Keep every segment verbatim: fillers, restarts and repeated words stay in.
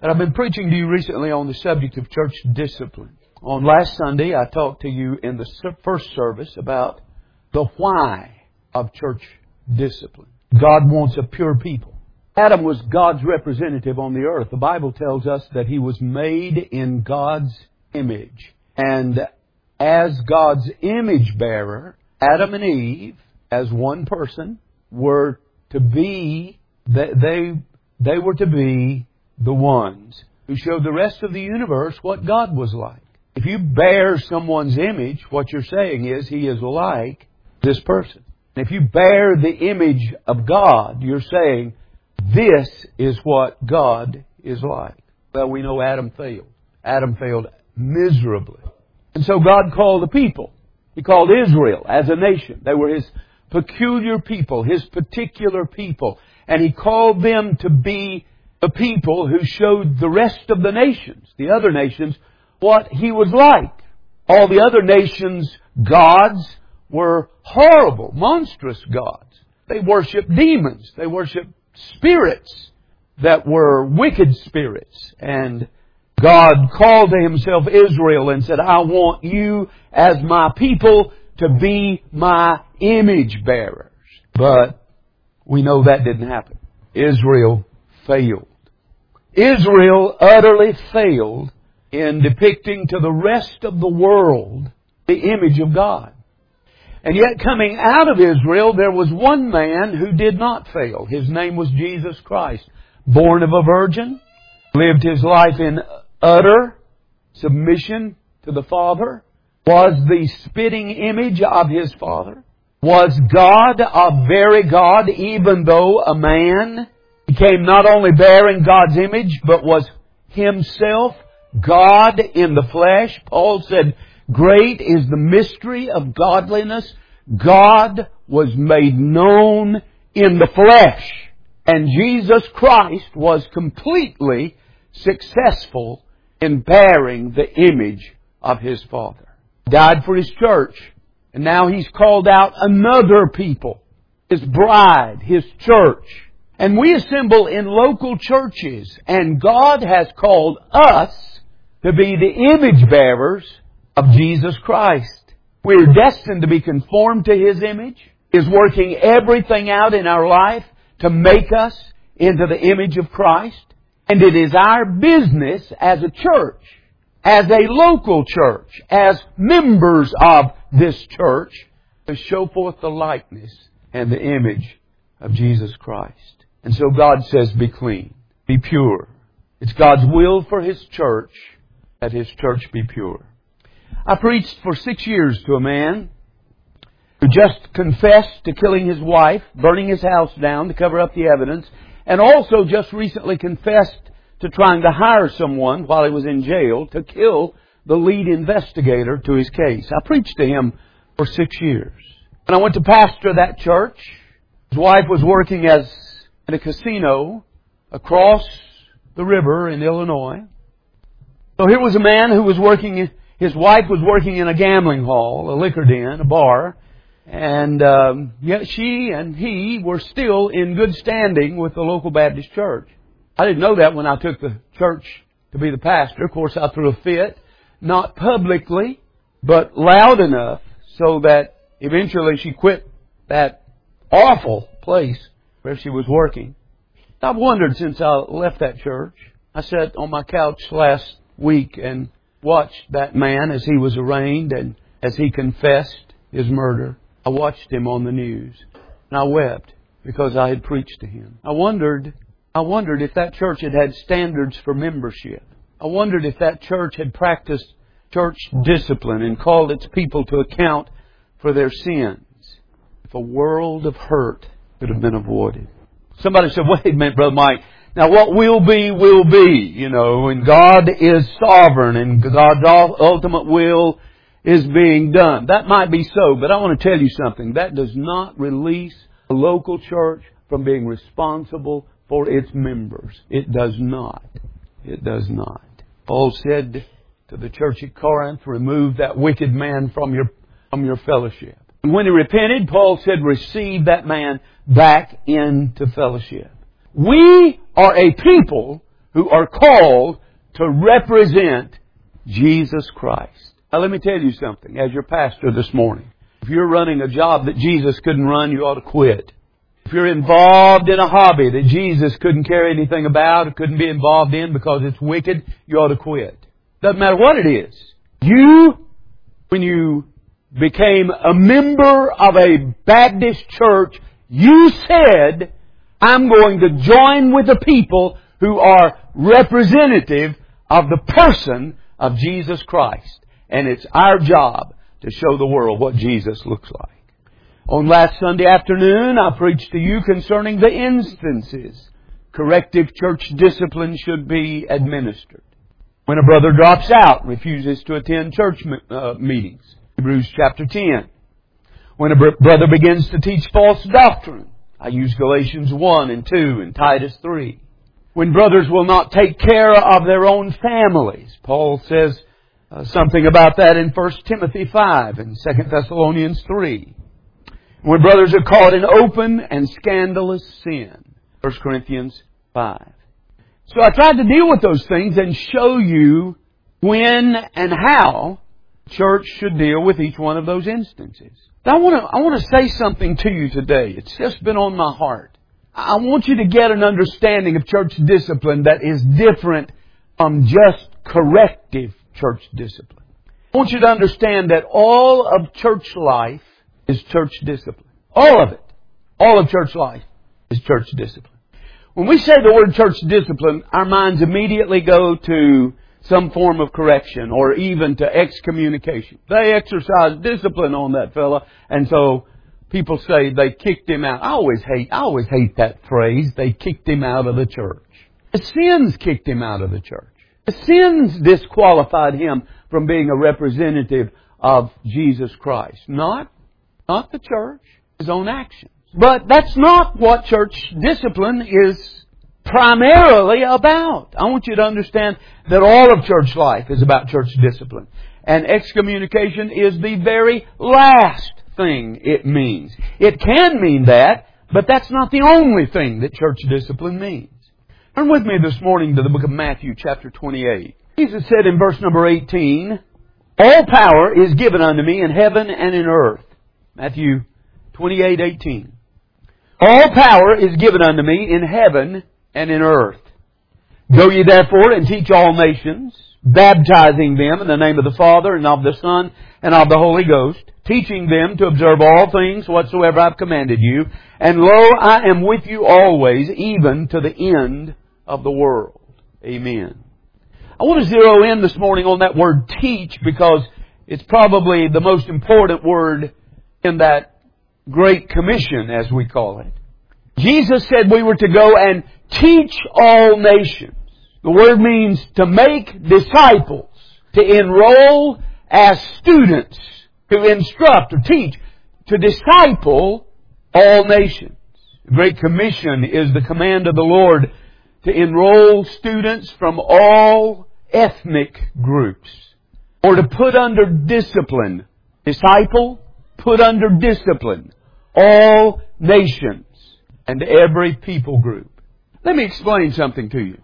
And I've been preaching to you recently on the subject of church discipline. On last Sunday, I talked to you in the first service about the why of church discipline. God wants a pure people. Adam was God's representative on the earth. The Bible tells us that he was made in God's image. And as God's image bearer, Adam and Eve, as one person, were to be, they, they, they were to be the ones who showed the rest of the universe what God was like. If you bear someone's image, what you're saying is he is like this person. If you bear the image of God, you're saying this is what God is like. Well, we know Adam failed. Adam failed miserably. And so God called the people. He called Israel as a nation. They were His peculiar people, His particular people. And He called them to be the people who showed the rest of the nations, the other nations, what He was like. All the other nations' gods were horrible, monstrous gods. They worshiped demons. They worshiped spirits that were wicked spirits. And God called to Himself Israel and said, I want you as my people to be my image bearers. But we know that didn't happen. Israel failed. Israel utterly failed in depicting to the rest of the world the image of God. And yet coming out of Israel, there was one man who did not fail. His name was Jesus Christ. Born of a virgin, lived His life in utter submission to the Father, was the spitting image of His Father, was God, a very God, even though a man. He came not only bearing God's image, but was Himself God in the flesh. Paul said, great is the mystery of godliness. God was made known in the flesh. And Jesus Christ was completely successful in bearing the image of His Father. Died for His church. And now He's called out another people. His bride, His church. And we assemble in local churches. And God has called us to be the image bearers of Jesus Christ. We're destined to be conformed to His image. He is working everything out in our life to make us into the image of Christ. And it is our business as a church, as a local church, as members of this church, to show forth the likeness and the image of Jesus Christ. And so God says, be clean, be pure. It's God's will for His church that His church be pure. I preached for six years to a man who just confessed to killing his wife, burning his house down to cover up the evidence, and also just recently confessed to trying to hire someone while he was in jail to kill the lead investigator to his case. I preached to him for six years. And I went to pastor that church. His wife was working as in a casino across the river in Illinois. So here was a man who was working, his wife was working in a gambling hall, a liquor den, a bar. And um, yet she and he were still in good standing with the local Baptist church. I didn't know that when I took the church to be the pastor. Of course, I threw a fit, not publicly, but loud enough so that eventually she quit that awful place where she was working. I've wondered since I left that church. I sat on my couch last week and watched that man as he was arraigned and as he confessed his murder. I watched him on the news and I wept because I had preached to him. I wondered, I wondered if that church had had standards for membership. I wondered if that church had practiced church discipline and called its people to account for their sins. If a world of hurt could have been avoided. Somebody said, wait a minute, Brother Mike. Now what will be, will be, you know, and God is sovereign and God's ultimate will is being done. That might be so, but I want to tell you something. That does not release a local church from being responsible for its members. It does not. It does not. Paul said to the church at Corinth, remove that wicked man from your, from your fellowship. And when he repented, Paul said, receive that man back into fellowship. We are a people who are called to represent Jesus Christ. Now let me tell you something, as your pastor this morning. If you're running a job that Jesus couldn't run, you ought to quit. If you're involved in a hobby that Jesus couldn't care anything about or couldn't be involved in because it's wicked, you ought to quit. Doesn't matter what it is. You, when you became a member of a Baptist church, you said, I'm going to join with the people who are representative of the person of Jesus Christ. And it's our job to show the world what Jesus looks like. On last Sunday afternoon, I preached to you concerning the instances corrective church discipline should be administered. When a brother drops out, refuses to attend church uh, meetings. Hebrews chapter ten. When a br- brother begins to teach false doctrine. I use Galatians one and two and Titus three. When brothers will not take care of their own families. Paul says uh, something about that in First Timothy five and Second Thessalonians three. When brothers are caught in open and scandalous sin. First Corinthians five. So I tried to deal with those things and show you when and how church should deal with each one of those instances. Now I want to, I want to say something to you today. It's just been on my heart. I want you to get an understanding of church discipline that is different from just corrective church discipline. I want you to understand that all of church life is church discipline. All of it. All of church life is church discipline. When we say the word church discipline, our minds immediately go to some form of correction or even to excommunication. They exercised discipline on that fella, and so people say they kicked him out. I always hate, I always hate that phrase. They kicked him out of the church. The sins kicked him out of the church. The sins disqualified him from being a representative of Jesus Christ. Not, not the church, his own actions. But that's not what church discipline is primarily about. I want you to understand that all of church life is about church discipline. And excommunication is the very last thing it means. It can mean that, but that's not the only thing that church discipline means. Turn with me this morning to the book of Matthew, chapter twenty-eight. Jesus said in verse number eighteen, all power is given unto me in heaven and in earth. Matthew twenty-eight eighteen. All power is given unto me in heaven and in earth. Go ye therefore and teach all nations, baptizing them in the name of the Father and of the Son and of the Holy Ghost, teaching them to observe all things whatsoever I've commanded you. And lo, I am with you always, even to the end of the world. Amen. I want to zero in this morning on that word teach because it's probably the most important word in that Great Commission, as we call it. Jesus said we were to go and teach all nations. The word means to make disciples, to enroll as students, to instruct or teach, to disciple all nations. The Great Commission is the command of the Lord to enroll students from all ethnic groups, or to put under discipline, disciple, put under discipline all nations and every people group. Let me explain something to you.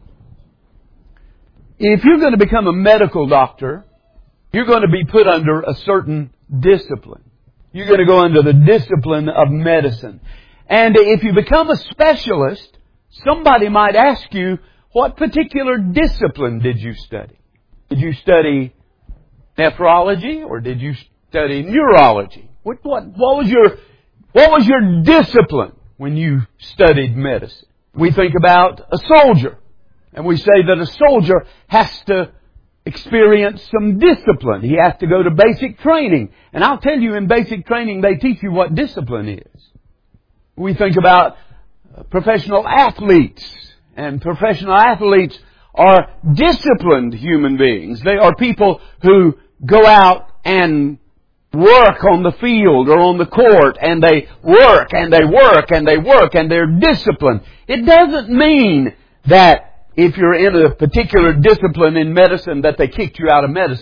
If you're going to become a medical doctor, you're going to be put under a certain discipline. You're going to go under the discipline of medicine. And if you become a specialist, somebody might ask you, what particular discipline did you study? Did you study nephrology or did you study neurology? What, what, what was your, what was your discipline when you studied medicine? We think about a soldier, and we say that a soldier has to experience some discipline. He has to go to basic training. And I'll tell you, in basic training, they teach you what discipline is. We think about professional athletes, and professional athletes are disciplined human beings. They are people who go out and work on the field or on the court, and they work and they work and they work and they're disciplined. It doesn't mean that if you're in a particular discipline in medicine that they kicked you out of medicine,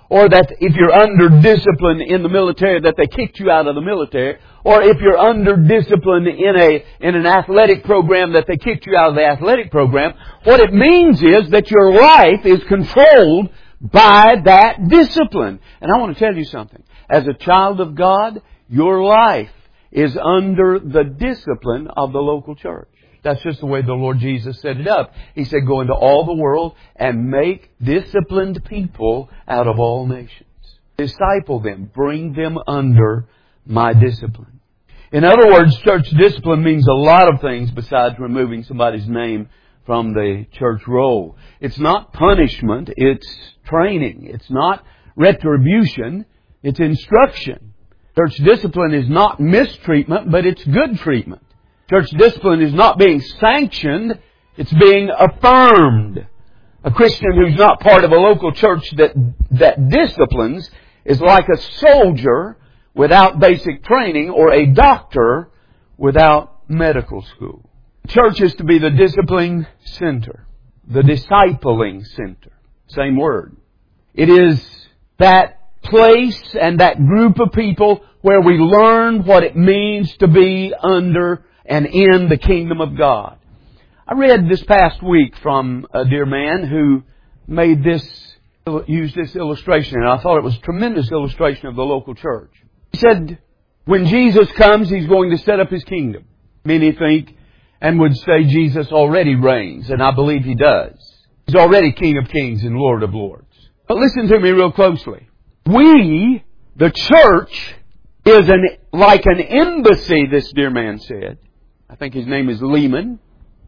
or that if you're under discipline in the military, that they kicked you out of the military, or if you're under discipline in a in an athletic program, that they kicked you out of the athletic program. What it means is that your life is controlled by that discipline. And I want to tell you something. As a child of God, your life is under the discipline of the local church. That's just the way the Lord Jesus set it up. He said, go into all the world and make disciplined people out of all nations. Disciple them. Bring them under my discipline. In other words, church discipline means a lot of things besides removing somebody's name from the church roll. It's not punishment. It's training. It's not retribution. It's instruction. Church discipline is not mistreatment, but it's good treatment. Church discipline is not being sanctioned, it's being affirmed. A Christian who's not part of a local church that, that disciplines is like a soldier without basic training or a doctor without medical school. Church is to be the disciplining center, the discipling center. Same word. It is that place and that group of people where we learn what it means to be under and in the kingdom of God. I read this past week from a dear man who made this, used this illustration, and I thought it was a tremendous illustration of the local church. He said, when Jesus comes, He's going to set up His kingdom. Many think and would say Jesus already reigns, and I believe He does. He's already King of Kings and Lord of Lords. But listen to me real closely. We, the church, is an, like an embassy, this dear man said. I think his name is Lehman.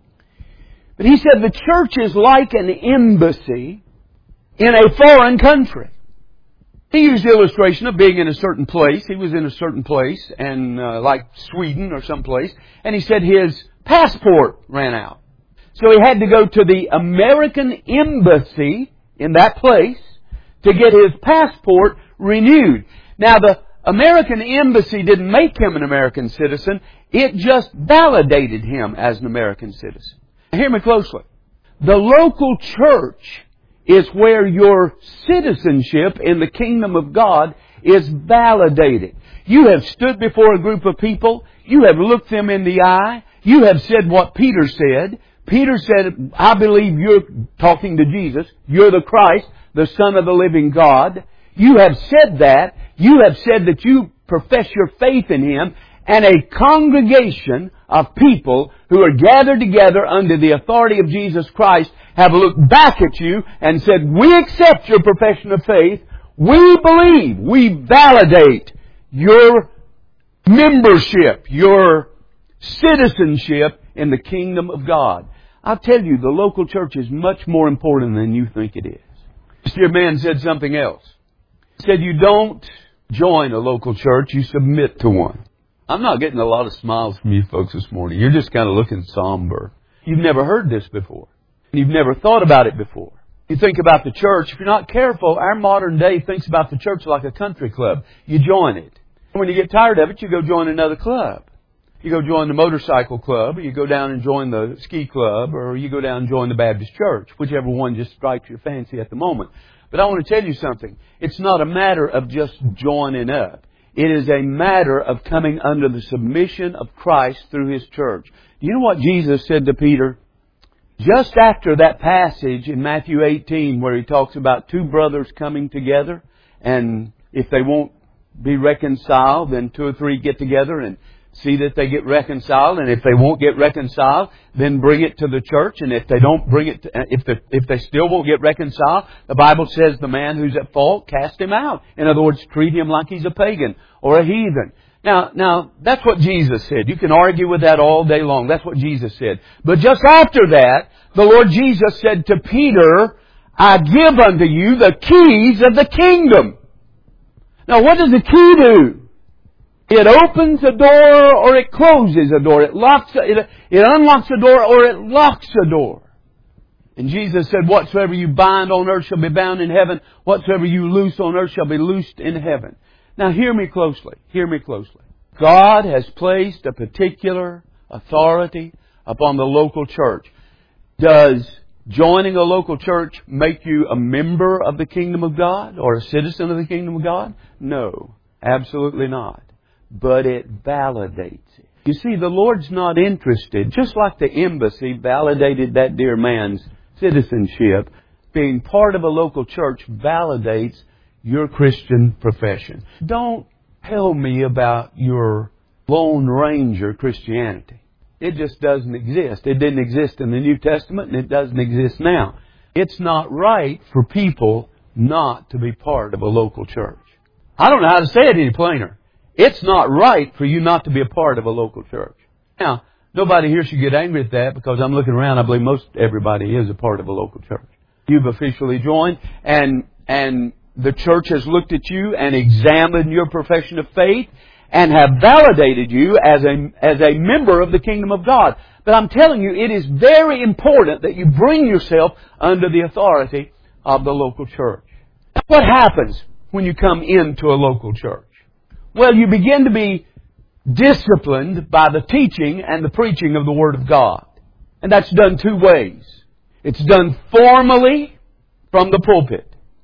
But he said the church is like an embassy in a foreign country. He used the illustration of being in a certain place. He was in a certain place, and uh, like Sweden or someplace. And he said his passport ran out. So he had to go to the American embassy in that place to get his passport renewed. Now, the American embassy didn't make him an American citizen. It just validated him as an American citizen. Now, hear me closely. The local church is where your citizenship in the kingdom of God is validated. You have stood before a group of people. You have looked them in the eye. You have said what Peter said. Peter said, I believe you're talking to Jesus. You're the Christ, the Son of the living God. You have said that. You have said that you profess your faith in Him. And a congregation of people who are gathered together under the authority of Jesus Christ have looked back at you and said, we accept your profession of faith. We believe, we validate your membership, your citizenship in the kingdom of God. I'll tell you, the local church is much more important than you think it is. This dear man said something else. He said, you don't join a local church, you submit to one. I'm not getting a lot of smiles from you folks this morning. You're just kind of looking somber. You've never heard this before. You've never thought about it before. You think about the church. If you're not careful, our modern day thinks about the church like a country club. You join it. When you get tired of it, you go join another club. You go join the motorcycle club, or you go down and join the ski club, or you go down and join the Baptist church. Whichever one just strikes your fancy at the moment. But I want to tell you something. It's not a matter of just joining up. It is a matter of coming under the submission of Christ through His church. Do you know what Jesus said to Peter? Just after that passage in Matthew eighteen where He talks about two brothers coming together, and if they won't be reconciled, then two or three get together and see that they get reconciled, and if they won't get reconciled, then bring it to the church. And if they don't bring it, to, if the, if they still won't get reconciled, the Bible says the man who's at fault, cast him out. In other words, treat him like he's a pagan or a heathen. Now, now that's what Jesus said. You can argue with that all day long. That's what Jesus said. But just after that, the Lord Jesus said to Peter, I give unto you the keys of the kingdom. Now, what does the key do? It opens a door or it closes a door. It locks, it, it unlocks a door or it locks a door. And Jesus said, whatsoever you bind on earth shall be bound in heaven. Whatsoever you loose on earth shall be loosed in heaven. Now hear me closely. Hear me closely. God has placed a particular authority upon the local church. Does joining a local church make you a member of the kingdom of God or a citizen of the kingdom of God? No, absolutely not. But it validates it. You see, the Lord's not interested, just like the embassy validated that dear man's citizenship, being part of a local church validates your Christian profession. Don't tell me about your Lone Ranger Christianity. It just doesn't exist. It didn't exist in the New Testament, and it doesn't exist now. It's not right for people not to be part of a local church. I don't know how to say it any plainer. It's not right for you not to be a part of a local church. Now, nobody here should get angry at that, because I'm looking around, I believe most everybody is a part of a local church. You've officially joined, and and the church has looked at you and examined your profession of faith and have validated you as a, as a member of the kingdom of God. But I'm telling you, it is very important that you bring yourself under the authority of the local church. What happens when you come into a local church? Well, you begin to be disciplined by the teaching and the preaching of the Word of God. And that's done two ways. It's done formally from the pulpit.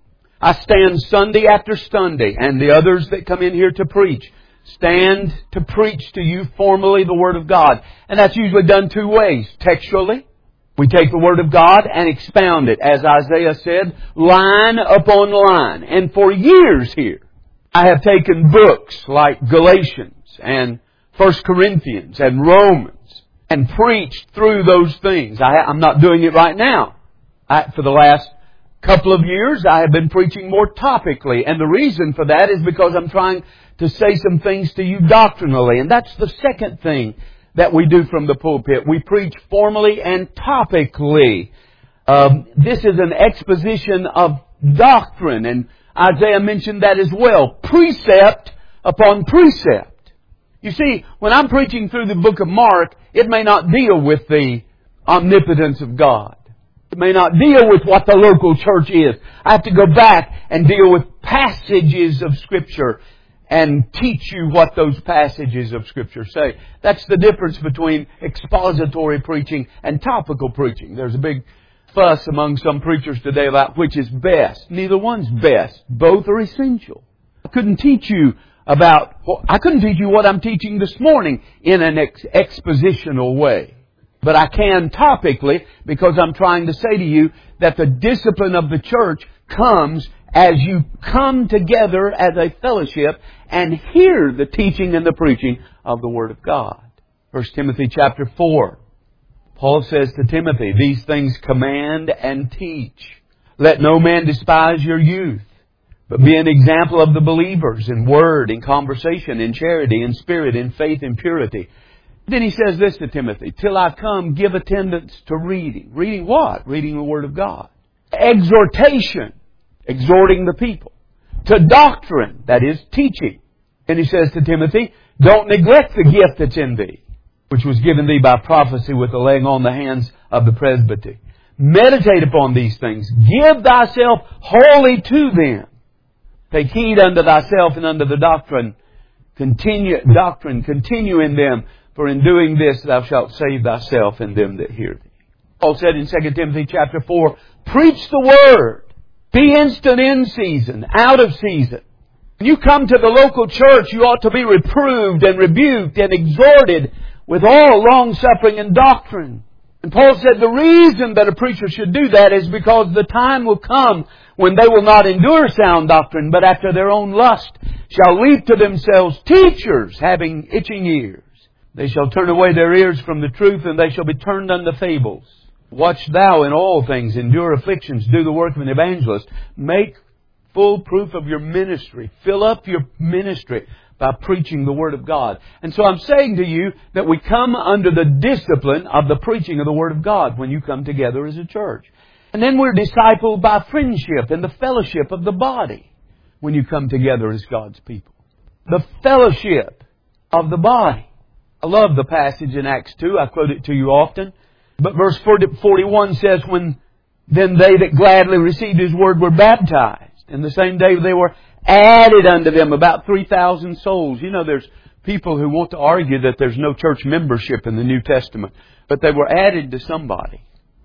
I stand Sunday after Sunday, and the others that come in here to preach stand to preach to you formally the Word of God. And that's usually done two ways. Textually, we take the Word of God and expound it, as Isaiah said, line upon line. And for years here, I have taken books like Galatians and First Corinthians and Romans and preached through those things. I, I'm not doing it right now. I, for the last couple of years, I have been preaching more topically. And the reason for that is because I'm trying to say some things to you doctrinally. And that's the second thing that we do from the pulpit. We preach formally and topically. Um, this is an exposition of doctrine, and Isaiah mentioned that as well. Precept upon precept. You see, when I'm preaching through the book of Mark, it may not deal with the omnipotence of God. It may not deal with what the local church is. I have to go back and deal with passages of Scripture and teach you what those passages of Scripture say. That's the difference between expository preaching and topical preaching. There's a big fuss among some preachers today about which is best. Neither one's best. Both are essential. I couldn't teach you about, I couldn't teach you what I'm teaching this morning in an ex- expositional way. But I can topically, because I'm trying to say to you that the discipline of the church comes as you come together as a fellowship and hear the teaching and the preaching of the Word of God. First Timothy chapter four. Paul says to Timothy, these things command and teach. Let no man despise your youth, but be an example of the believers in word, in conversation, in charity, in spirit, in faith, in purity. Then he says this to Timothy, till I come, give attendance to reading. Reading what? Reading the Word of God. Exhortation, exhorting the people. To doctrine, that is teaching. And he says to Timothy, don't neglect the gift that's in thee, which was given thee by prophecy with the laying on the hands of the presbytery. Meditate upon these things. Give thyself wholly to them. Take heed unto thyself and unto the doctrine. Continue, doctrine, continue in them. For in doing this thou shalt save thyself and them that hear thee. Paul said in Second Timothy chapter four, preach the Word. Be instant in season, out of season. When you come to the local church, you ought to be reproved and rebuked and exhorted with all long-suffering and doctrine. And Paul said the reason that a preacher should do that is because the time will come when they will not endure sound doctrine, but after their own lust shall leap to themselves teachers having itching ears. They shall turn away their ears from the truth, and they shall be turned unto fables. Watch thou in all things, endure afflictions, do the work of an evangelist. Make full proof of your ministry. Fill up your ministry by preaching the Word of God. And so I'm saying to you that we come under the discipline of the preaching of the Word of God when you come together as a church. And then we're discipled by friendship and the fellowship of the body when you come together as God's people. The fellowship of the body. I love the passage in Acts two. I quote it to you often. But verse forty-one says, when then they that gladly received His word were baptized. And the same day they were added unto them about three thousand souls. You know, there's people who want to argue that there's no church membership in the New Testament. But they were added to somebody.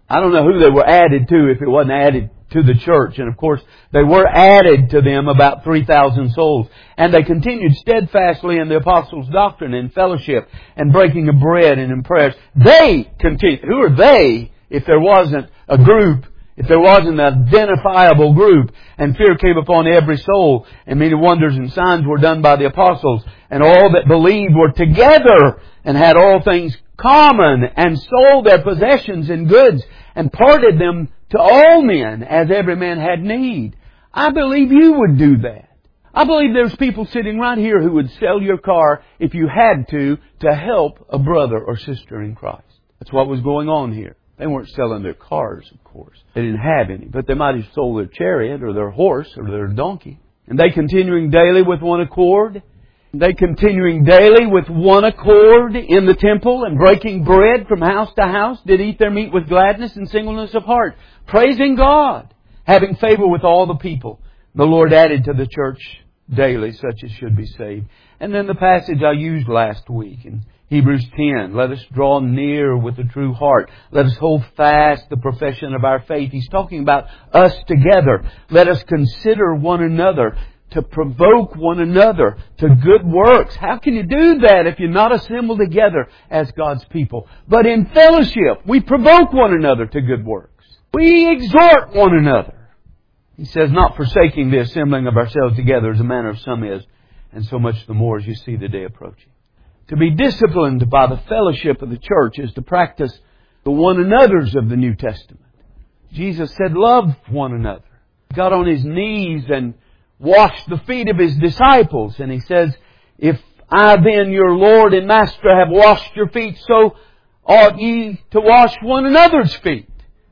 I don't know who they were added to if it wasn't added to the church. And of course, they were added to them about three thousand souls. And they continued steadfastly in the apostles' doctrine and fellowship and breaking of bread and in prayers. They continued. Who are they if there wasn't a group, if there wasn't an identifiable group? And fear came upon every soul, and many wonders and signs were done by the apostles. And all that believed were together and had all things common, and sold their possessions and goods, and parted them to all men as every man had need. I believe you would do that. I believe there's people sitting right here who would sell your car if you had to, to help a brother or sister in Christ. That's what was going on here. They weren't selling their cars, of course. They didn't have any, but they might have sold their chariot or their horse or their donkey. And they continuing daily with one accord, They continuing daily with one accord in the temple and breaking bread from house to house did eat their meat with gladness and singleness of heart, praising God, having favor with all the people. The Lord added to the church daily such as should be saved. And then the passage I used last week in Hebrews ten, let us draw near with a true heart. Let us hold fast the profession of our faith. He's talking about us together. Let us consider one another, to provoke one another to good works. How can you do that if you're not assembled together as God's people? But in fellowship, we provoke one another to good works. We exhort one another. He says, not forsaking the assembling of ourselves together as a manner of some is, and so much the more as you see the day approaching. To be disciplined by the fellowship of the church is to practice the one another's of the New Testament. Jesus said, love one another. He got on His knees and washed the feet of His disciples. And He says, if I then, your Lord and Master, have washed your feet, so ought ye to wash one another's feet.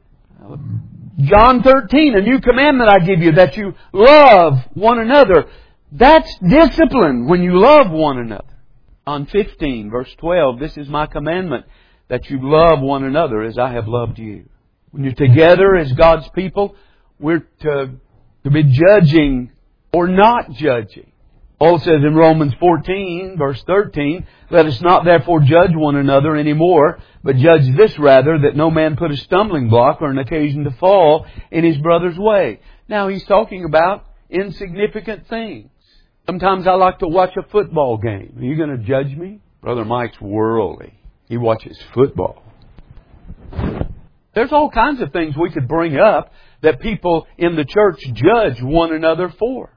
John thirteen, a new commandment I give you, that you love one another. That's discipline when you love one another. John fifteen, verse twelve, this is my commandment, that you love one another as I have loved you. When you're together as God's people, we're to, to be judging or not judging. Paul says in Romans fourteen, verse thirteen, let us not therefore judge one another any more, but judge this rather, that no man put a stumbling block or an occasion to fall in his brother's way. Now he's talking about insignificant things. Sometimes I like to watch a football game. Are you going to judge me? Brother Mike's worldly. He watches football. There's all kinds of things we could bring up that people in the church judge one another for.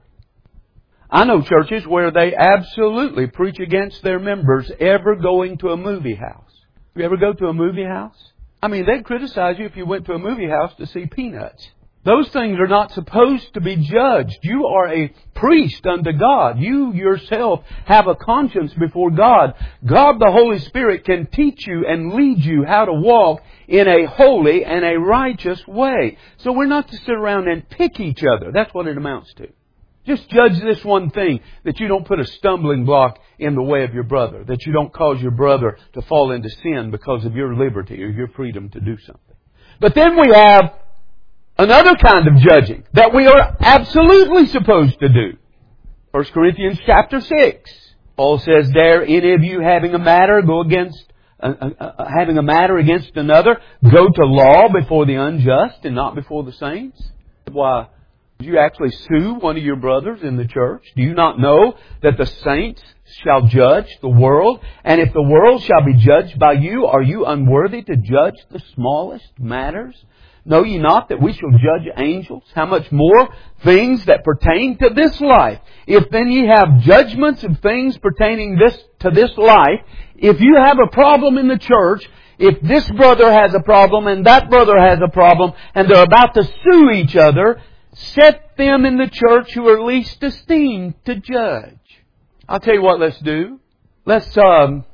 I know churches where they absolutely preach against their members ever going to a movie house. You ever go to a movie house? I mean, they'd criticize you if you went to a movie house to see Peanuts. Those things are not supposed to be judged. You are a priest unto God. You yourself have a conscience before God. God the Holy Spirit can teach you and lead you how to walk in a holy and a righteous way. So we're not to sit around and pick each other. That's what it amounts to. Just judge this one thing, that you don't put a stumbling block in the way of your brother, that you don't cause your brother to fall into sin because of your liberty or your freedom to do something. But then we have another kind of judging that we are absolutely supposed to do. First Corinthians chapter six. Paul says there, any of you having a matter go against uh, uh, uh, having a matter against another, go to law before the unjust and not before the saints. Why? Do you actually sue one of your brothers in the church? Do you not know that the saints shall judge the world? And if the world shall be judged by you, are you unworthy to judge the smallest matters? Know ye not that we shall judge angels? How much more things that pertain to this life? If then ye have judgments of things pertaining this to this life, if you have a problem in the church, if this brother has a problem and that brother has a problem, and they're about to sue each other, set them in the church who are least esteemed to judge. I'll tell you what let's do. Let's, um,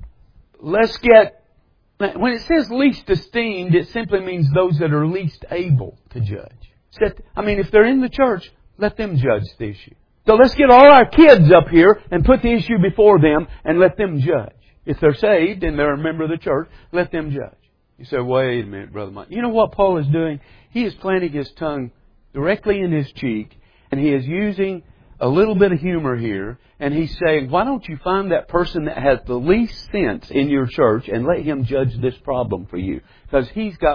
let's get, when it says least esteemed, it simply means those that are least able to judge. Set, I mean, if they're in the church, let them judge the issue. So let's get all our kids up here and put the issue before them and let them judge. If they're saved and they're a member of the church, let them judge. You say, wait a minute, Brother Mike. You know what Paul is doing? He is planting his tongue directly in his cheek, and he is using a little bit of humor here, and he's saying, why don't you find that person that has the least sense in your church and let him judge this problem for you? Because he's got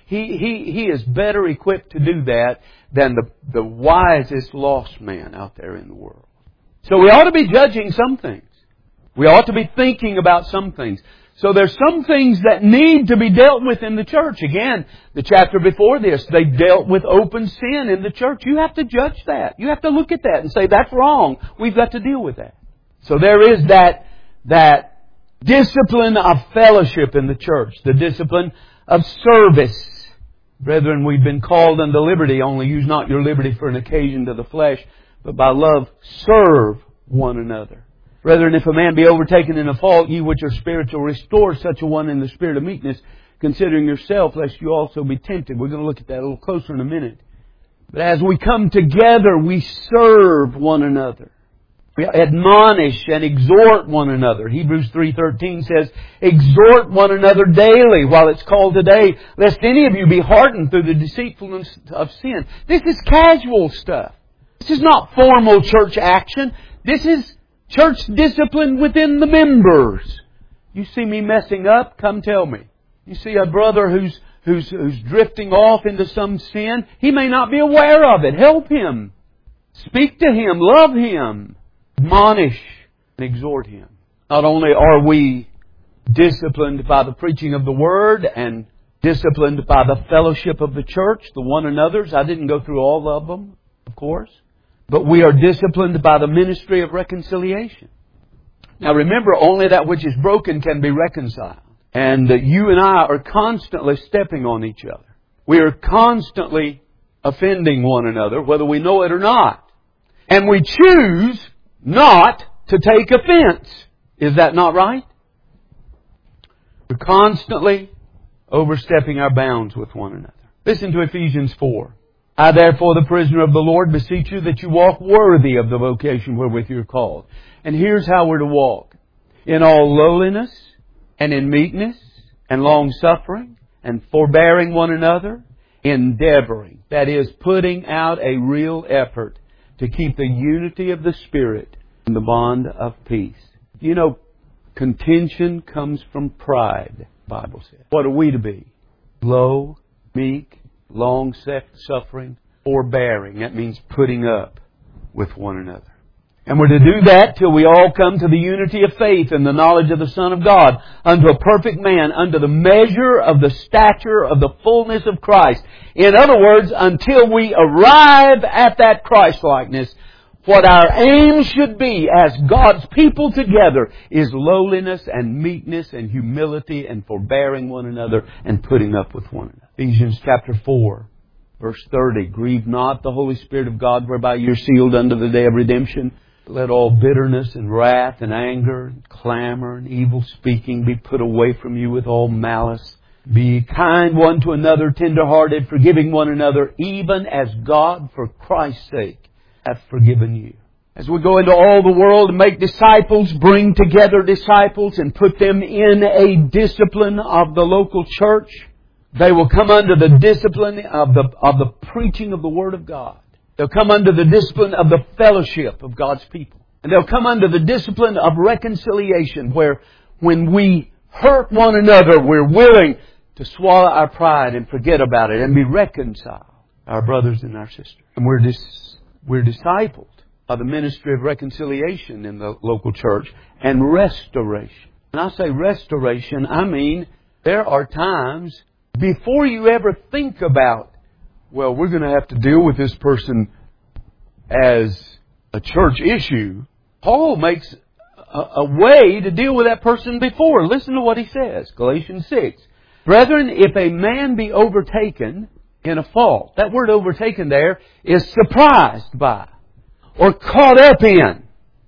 He, he, he is better equipped to do that than the, the wisest lost man out there in the world. So we ought to be judging some things. We ought to be thinking about some things. So there's some things that need to be dealt with in the church. Again, the chapter before this, they dealt with open sin in the church. You have to judge that. You have to look at that and say, that's wrong. We've got to deal with that. So there is that, that discipline of fellowship in the church. The discipline of service. Brethren, we've been called unto liberty. Only use not your liberty for an occasion to the flesh, but by love serve one another. Brethren, if a man be overtaken in a fault, ye which are spiritual, restore such a one in the spirit of meekness, considering yourself, lest you also be tempted. We're going to look at that a little closer in a minute. But as we come together, we serve one another. We admonish and exhort one another. Hebrews three thirteen says, exhort one another daily while it's called today, lest any of you be hardened through the deceitfulness of sin. This is casual stuff. This is not formal church action. This is church discipline within the members. You see me messing up? Come tell me. You see a brother who's, who's, who's drifting off into some sin? He may not be aware of it. Help him. Speak to him. Love him. Admonish and exhort him. Not only are we disciplined by the preaching of the Word and disciplined by the fellowship of the church, the one another's. I didn't go through all of them, of course. But we are disciplined by the ministry of reconciliation. Now remember, only that which is broken can be reconciled. And you and I are constantly stepping on each other. We are constantly offending one another, whether we know it or not. And we choose not to take offense. Is that not right? We're constantly overstepping our bounds with one another. Listen to Ephesians four. I therefore, the prisoner of the Lord, beseech you that you walk worthy of the vocation wherewith you are called. And here's how we're to walk. In all lowliness, and in meekness, and long-suffering, and forbearing one another, endeavoring. That is, putting out a real effort to keep the unity of the Spirit in the bond of peace. You know, contention comes from pride, the Bible says. What are we to be? Low, meek, long-suffering, forbearing. That means putting up with one another. And we're to do that till we all come to the unity of faith and the knowledge of the Son of God, unto a perfect man, unto the measure of the stature of the fullness of Christ. In other words, until we arrive at that Christ-likeness, what our aim should be as God's people together is lowliness and meekness and humility and forbearing one another and putting up with one another. Ephesians chapter four, verse thirty. Grieve not the Holy Spirit of God, whereby you are sealed unto the day of redemption. Let all bitterness and wrath and anger and clamor and evil speaking be put away from you with all malice. Be kind one to another, tender-hearted, forgiving one another, even as God, for Christ's sake, hath forgiven you. As we go into all the world and make disciples, bring together disciples and put them in a discipline of the local church, they will come under the discipline of the, of the preaching of the Word of God. They'll come under the discipline of the fellowship of God's people. And they'll come under the discipline of reconciliation, where when we hurt one another, we're willing to swallow our pride and forget about it and be reconciled, our brothers and our sisters. And we're dis- we're discipled by the ministry of reconciliation in the local church and restoration. When I say restoration, I mean there are times before you ever think about, well, we're going to have to deal with this person as a church issue. Paul makes a, a way to deal with that person before. Listen to what he says. Galatians six. Brethren, if a man be overtaken in a fault. That word overtaken there is surprised by, or caught up in,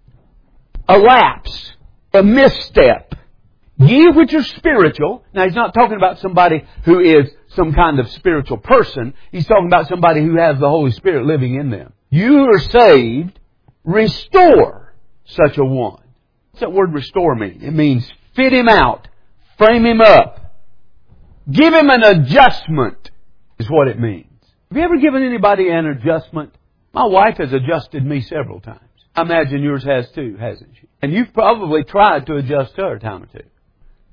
a lapse, a misstep. Ye which are spiritual. Now he's not talking about somebody who is some kind of spiritual person. He's talking about somebody who has the Holy Spirit living in them. You are saved. Restore such a one. What's that word restore mean? It means fit him out. Frame him up. Give him an adjustment is what it means. Have you ever given anybody an adjustment? My wife has adjusted me several times. I imagine yours has too, hasn't she? And you've probably tried to adjust her a time or two.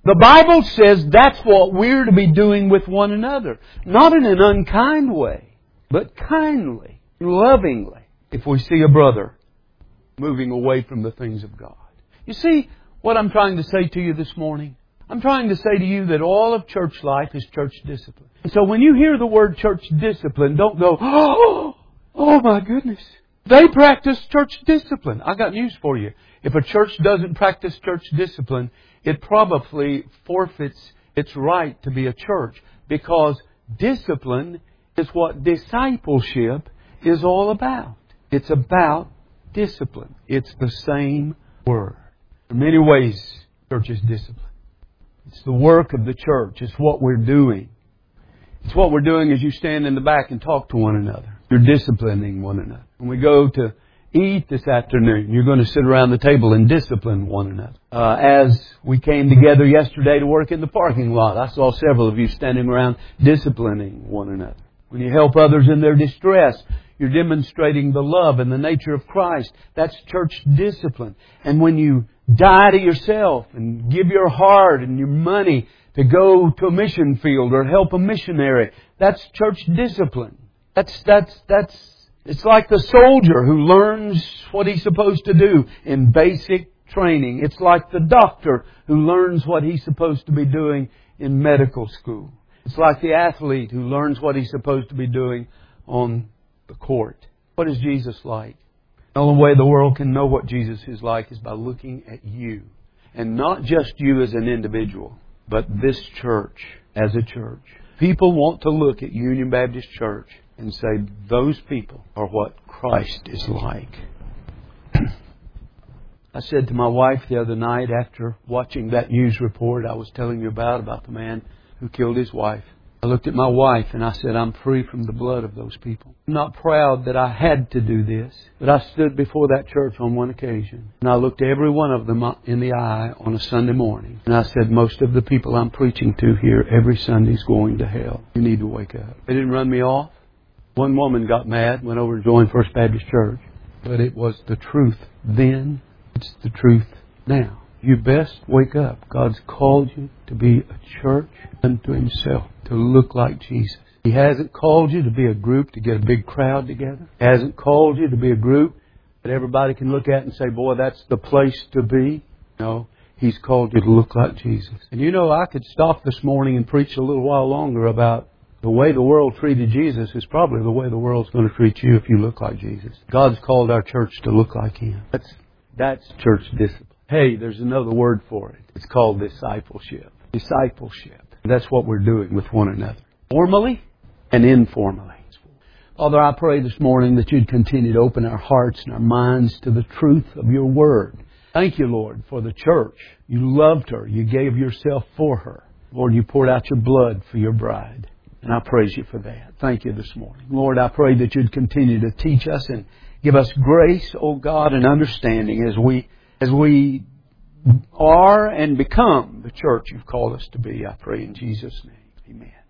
The Bible says that's what we're to be doing with one another. Not in an unkind way, but kindly, lovingly, if we see a brother moving away from the things of God. You see what I'm trying to say to you this morning? I'm trying to say to you that all of church life is church discipline. And so when you hear the word church discipline, don't go, oh, oh my goodness. They practice church discipline. I got news for you. If a church doesn't practice church discipline, it probably forfeits its right to be a church, because discipline is what discipleship is all about. It's about discipline. It's the same word. In many ways, church is discipline. It's the work of the church. It's what we're doing. It's what we're doing as you stand in the back and talk to one another. You're disciplining one another. When we go to eat this afternoon, you're going to sit around the table and discipline one another. Uh, as we came together yesterday to work in the parking lot, I saw several of you standing around disciplining one another. When you help others in their distress, you're demonstrating the love and the nature of Christ. That's church discipline. And when you die to yourself and give your heart and your money to go to a mission field or help a missionary, that's church discipline. That's, that's, that's, it's like the soldier who learns what he's supposed to do in basic training. It's like the doctor who learns what he's supposed to be doing in medical school. It's like the athlete who learns what he's supposed to be doing on the court. What is Jesus like? The only way the world can know what Jesus is like is by looking at you. And not just you as an individual, but this church as a church. People want to look at Union Baptist Church and say, those people are what Christ is like. I said to my wife the other night after watching that news report I was telling you about, about the man who killed his wife, I looked at my wife and I said, I'm free from the blood of those people. I'm not proud that I had to do this, but I stood before that church on one occasion and I looked every one of them in the eye on a Sunday morning. And I said, most of the people I'm preaching to here every Sunday is going to hell. You need to wake up. They didn't run me off. One woman got mad, went over and joined First Baptist Church. But it was the truth then. It's the truth now. You best wake up. God's called you to be a church unto Himself, to look like Jesus. He hasn't called you to be a group to get a big crowd together. He hasn't called you to be a group that everybody can look at and say, boy, that's the place to be. No, He's called you to look like Jesus. And you know, I could stop this morning and preach a little while longer about the way the world treated Jesus is probably the way the world's going to treat you if you look like Jesus. God's called our church to look like Him. That's, that's church discipline. Hey, there's another word for it. It's called discipleship. Discipleship. That's what we're doing with one another. Formally and informally. Father, I pray this morning that You'd continue to open our hearts and our minds to the truth of Your Word. Thank You, Lord, for the church. You loved her. You gave Yourself for her. Lord, You poured out Your blood for Your bride. And I praise You for that. Thank You this morning. Lord, I pray that You'd continue to teach us and give us grace, oh God, and understanding as we as we are and become the church You've called us to be. I pray in Jesus' name. Amen.